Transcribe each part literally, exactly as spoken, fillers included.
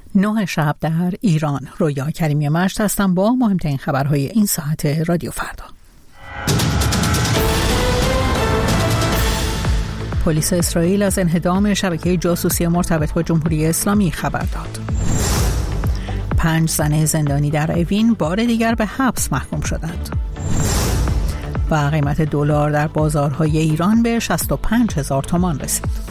نه شب در ایران. رویا کریمی مشت هستم با مهمترین خبرهای این ساعت رادیو فردا. پلیس اسرائیل از انهدام شبکه جاسوسی مرتبط با جمهوری اسلامی خبر داد. پنج زن زندانی در اوین بار دیگر به حبس محکوم شدند. و قیمت دلار در بازارهای ایران به شصت و پنج هزار تومان رسید.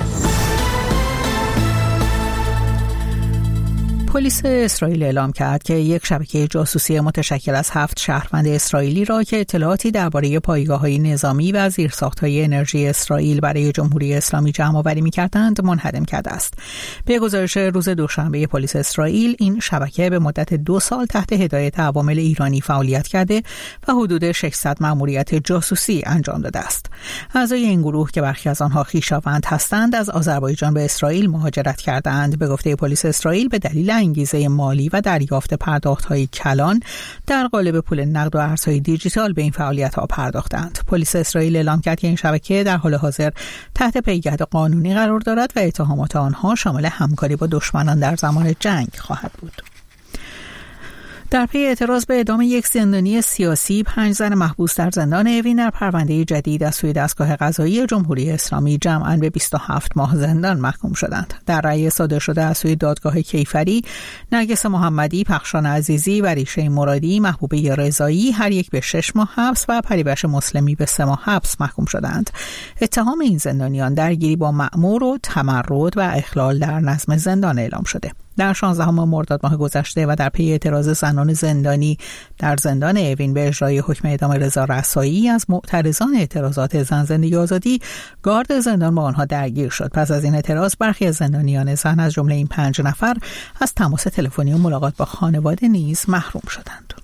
پلیس اسرائیل اعلام کرد که یک شبکه جاسوسی متشکل از هفت شهروند اسرائیلی را که اطلاعاتی درباره پایگاه‌های نظامی و زیرساخت‌های انرژی اسرائیل برای جمهوری اسلامی جمع‌آوری می‌کردند منهدم کرده است. به گزارش روز دوشنبه پلیس اسرائیل، این شبکه به مدت دو سال تحت هدایت عوامل ایرانی فعالیت کرده و حدود ششصد مأموریت جاسوسی انجام داده است. اعضای این گروه که برخی از آنها خویشاوند هستند، از آذربایجان به اسرائیل مهاجرت کردند. به گفته پلیس اسرائیل، به دلیل انگیزه مالی و دریافت پرداخت‌های کلان در قالب پول نقد و ارزهای دیجیتال به این فعالیت‌ها پرداختند. پلیس اسرائیل اعلام کرد که این شبکه در حال حاضر تحت پیگرد قانونی قرار دارد و اتهامات آنها شامل همکاری با دشمنان در زمان جنگ خواهد بود. در پی اعتراض به اعدام یک زندانی سیاسی، پنج زن محبوس در زندان اوین در پرونده جدید از سوی دستگاه قضایی جمهوری اسلامی جمعاً به بیست و هفت ماه زندان محکوم شدند. در رأی صادر شده از سوی دادگاه کیفری، نرگس محمدی، پخشان عزیزی و ریشه مرادی، محبوبه رضایی هر یک به شش ماه حبس و پریوش مسلمی به سه ماه حبس محکوم شدند. اتهام این زندانیان درگیری با مأمور و تمرد و اخلال در نظم زندان اعلام شده. در شانزدهم مرداد ماه گذشته و در پی اعتراض زنان زندانی در زندان اوین به اجرای حکم اعدام رضا رسایی از معترضان اعتراضات زن زندگی آزادی، گارد زندان با آنها درگیر شد. پس از این اعتراض، برخی از زندانیان زن از جمله این پنج نفر از تماس تلفنی و ملاقات با خانواده نیز محروم شدند.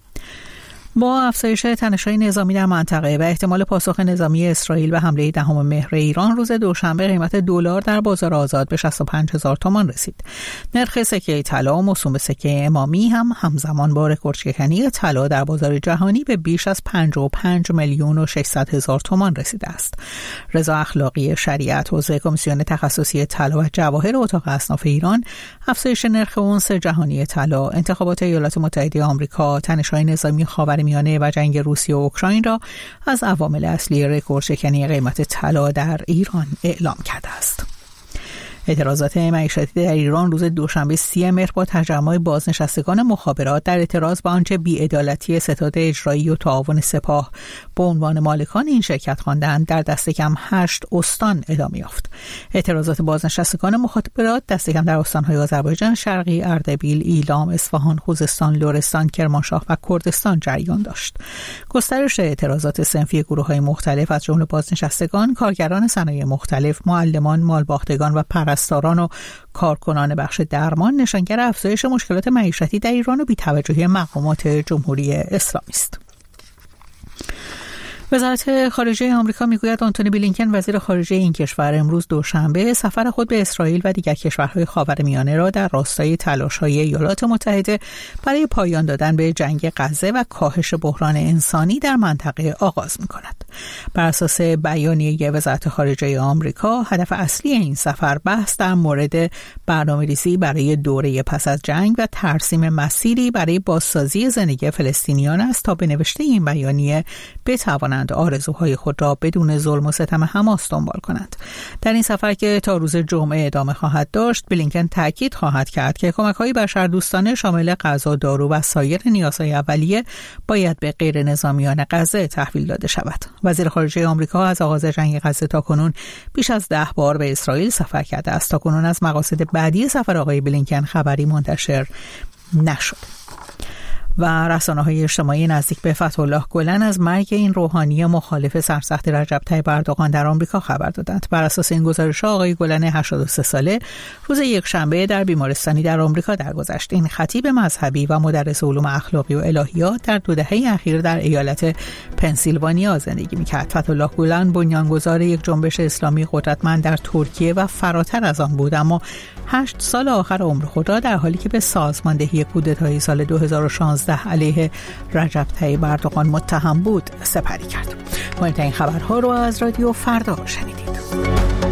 با افزایش تنش‌های نظامی در منطقه و احتمال پاسخ نظامی اسرائیل به حمله دهم مهر ایران، روز دوشنبه قیمت دلار در بازار آزاد به شصت و پنج هزار تومان رسید. نرخ سکه طلا موسوم به سکه امامی هم همزمان با رکوردشکنی طلا در بازار جهانی به بیش از پنجاه و پنج میلیون و ششصد هزار تومان رسیده است. رضا اخلاقی شریعت، عضو کمیسیون تخصصی طلا و جواهر اتاق اصناف ایران، افزایش نرخ اونس جهانی طلا، انتخابات ایالات متحده آمریکا، تنش‌های نظامی خاورمیانه و جنگ روسیه و اوکراین را از عوامل اصلی رکوردشکنی قیمت طلا در ایران اعلام کرده است. اعتراضات معیشتی در ایران روز دوشنبه سی مهر با تجمع بازنشستگان مخابرات در اعتراض به آنچه بی‌عدالتی ستاد اجرایی و تعاون سپاه به عنوان مالکان این شرکت خواندند، در دست کم هشت استان ادامه یافت. اعتراضات بازنشستگان مخابرات دست کم در استان‌های آذربایجان شرقی، اردبیل، ایلام، اصفهان، خوزستان، لرستان، کرمانشاه و کردستان جریان داشت. گسترش اعتراضات صنفی گروه‌های مختلف از جمله بازنشستگان، کارگران صنایع مختلف، معلمان، مالباختگان و پرستاران و کارکنان بخش درمان نشانگر افزایش مشکلات معیشتی در ایران و بی‌توجهی مقامات جمهوری اسلامی است. وزارت خارجه آمریکا میگوید آنتونی بلینکن، وزیر خارجه این کشور، امروز دوشنبه سفر خود به اسرائیل و دیگر کشورهای خاورمیانه را در راستای تلاش‌های ایالات متحده برای پایان دادن به جنگ غزه و کاهش بحران انسانی در منطقه آغاز می‌کند. بر اساس بیانیه وزارت خارجه آمریکا، هدف اصلی این سفر بحث در مورد برنامه‌ریزی برای دوره پس از جنگ و ترسیم مسیری برای بازسازی زندگی فلسطینیان است تا به نوشته این بیانیه بتوانند آرزوهای خود را بدون ظلم و ستم حماس دنبال کنند. در این سفر که تا روز جمعه ادامه خواهد داشت، بلینکن تاکید خواهد کرد که کمک‌های بشردوستانه شامل غذا، دارو و سایر نیازهای اولیه باید به غیر نظامیان غزه تحویل داده شود. وزیر خارجه آمریکا از آغاز جنگ غزه تاکنون بیش از ده بار به اسرائیل سفر کرده است. تاکنون از مقاصد بعدی سفر آقای بلینکن خبری منتشر نشد. و رسانه‌های اجتماعی نزدیک به فتح‌الله گلن از مرگ این روحانی مخالف سرسخت رجب طیب اردوغان در آمریکا خبر دادند. بر اساس این گزارش، آقای گلن هشتاد و سه ساله روز یکشنبه در بیمارستانی در آمریکا درگذشت. این خطیب مذهبی و مدرس علوم اخلاقی و الهیات در دو دهه اخیر در ایالت پنسیلوانیا زندگی می‌کرد. فتح‌الله گلن بنیانگذار یک جنبش اسلامی قدرتمند در ترکیه و فراتر از آن بود، اما هشت سال آخر عمر خود را در حالی که به سازماندهی کودتای سال دو هزار و شانزده علیه رجب طیب اردوغان متهم بود سپری کرد. مهمترین خبرها رو از رادیو فردا شنیدید.